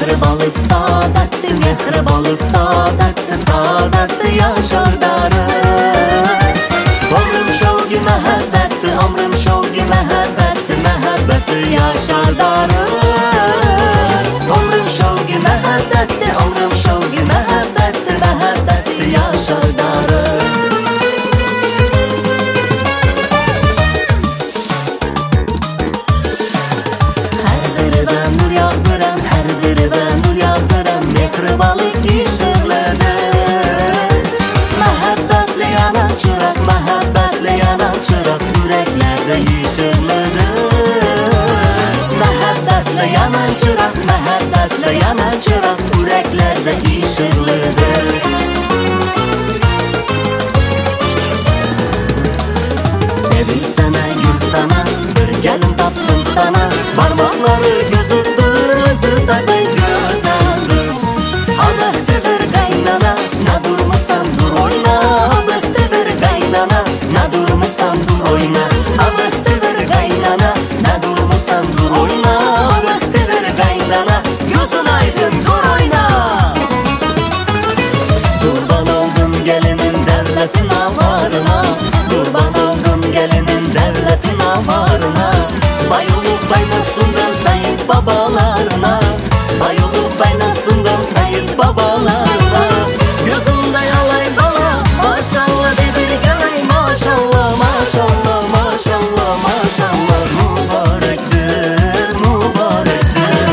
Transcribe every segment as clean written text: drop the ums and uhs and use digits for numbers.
Mehribonlik saodatni, mehribonlik saodatni, saodatni yoshodari. Umrim shovgi muhabbatni, umrim shovgi muhabbatni, muhabbatni yoshodari. Umrim shovgi muhabbatni, umrim shovgi muhabbatni, muhabbatni yoshodari. Mehribonlik ishqladi, muhabbatli yanan chiroq, muhabbatli yanan chiroq yuraklarda ishqladi. Muhabbatli yanan chiroq, muhabbatli yanan chiroq yuraklarda ishqladi. Sevim sana, gul sana, bir galim topdim sana. Barmoqlari ko'zimdir, o'zi taday go'zaldir. Abıqtı bir qaynana, na durmusan dur oyna. Abıqtı bir qaynana, na durmusan dur oyna. Abıqtı bir qaynana, na durmusan dur oyna. Abıqtı bir qaynana, gözün aydın dur oyna. Kurban oldum gelinin devletin avarına, kurban oldum gelinin devletin avarına. Bayılık baynasından sayıp babalarına, bayılık baynasından sayıp babalarına. Gözümde yalay bana, maşallah dedir gelay, maşallah, maşallah, maşallah, maşallah. Mübarektir, mübarektir.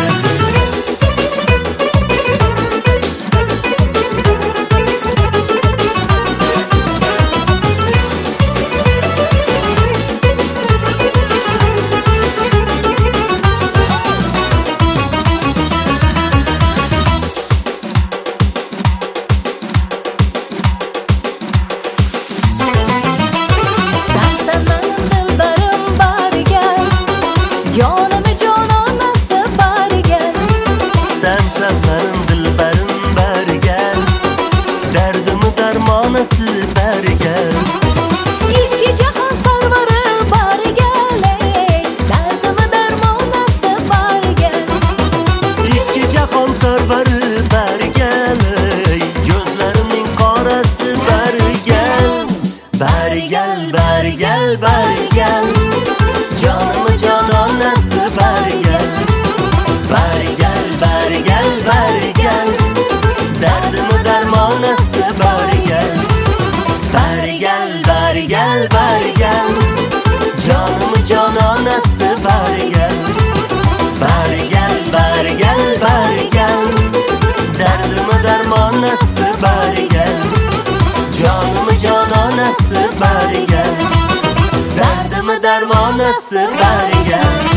Sen benim dilberim beri gel, derdimi dermanası beri gel. İki cihan sarvarı bari gel, derdimi dermanası bari gel. İki cihan sarvarı beri gel, gözlerimin karası beri gel. Beri gel, beri gel, beri gel, canımı cananası beri gel. Beri gel, beri gel, beri gel, derdimi dermanası beri gel. Beri gel, beri gel, beri gel, canımı cananası beri gel. Beri gel, beri gel, beri gel, derdimi dermanası beri gel. Canımı cananası beri gel, derdimi dermanası beri gel.